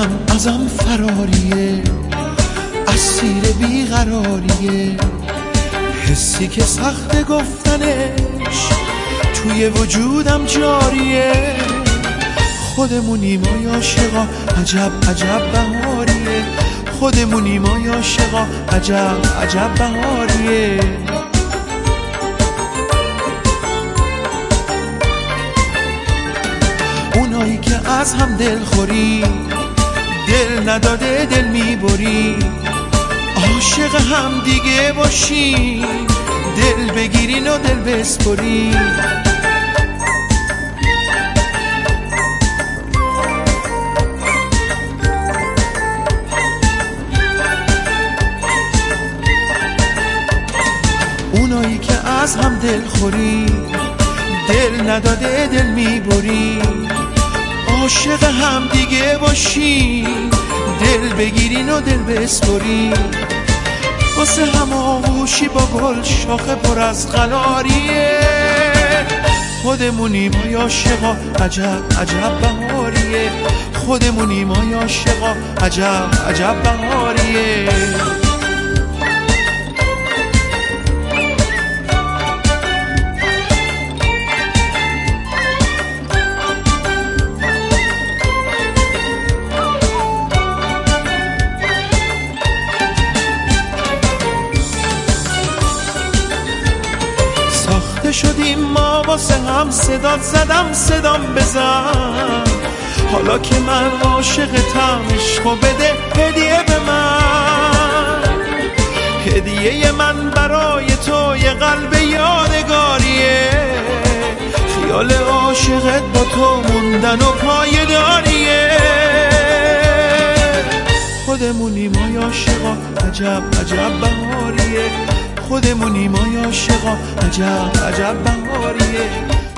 دلم ازم فراریه، اسیر بیقراریه، حسی که سخت گفتنش توی وجودم جاریه. خودمونیم ما عاشقا، عجب عجب بهاریه، خودمونیم ما عاشقا، عجب عجب بهاریه. اونایی که از هم دلخوری، دل نداده دل میبری، عاشق هم دیگه باشین، دل بگیرین و دل بسپرین. اونایی که از هم دلخوری، دل نداده دل میبری، عاشق هم دیگه باشین، دل بگیرین و دل بسپرین. واسه هم آغوشی با گل شاخه پر از قلاریه، خودمونیم ما عاشقا، عجب عجب بهاریه، خودمونیم ما عاشقا، عجب عجب بهاریه. شدیم ما واسه هم، صدات زدم صدام بزن، حالا که من عاشقتم عشقو بده هدیه به من. هدیه من برای تو یه قلب یادگاریه، خیال عاشقت با تو موندن و پایداریه. خودمونیم ما عاشقا، عجب عجب بهاریه، خودمونیم ما عاشقا، عجب عجب بهاریه.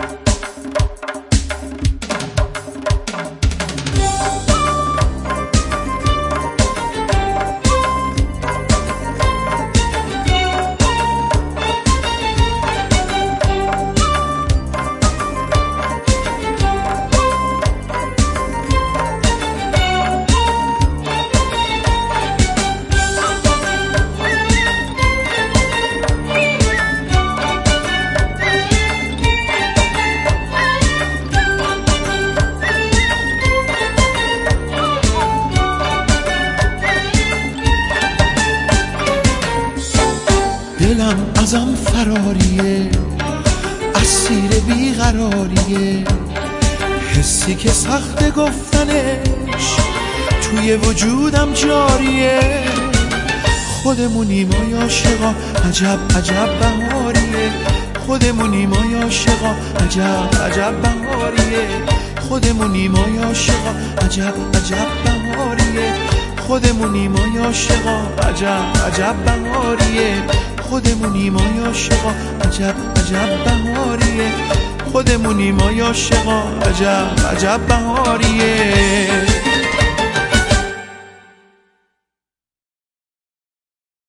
دلم ازم فراریه، اسیر بیقراریه، حسی که سخت گفتنش توی وجودم جاریه. خودمونیم ما عاشقا، عجب عجب بهاریه، خودمونیم ما عاشقا، عجب عجب بهاریه، خودمونیم ما عاشقا، عجب عجب بهاریه، خودمونیم ما عاشقا، عجب عجب بهاریه، خودمونیم ما عاشقا، عجب عجب بهاریه، خودمونیم ما عاشقا، عجب عجب بهاریه.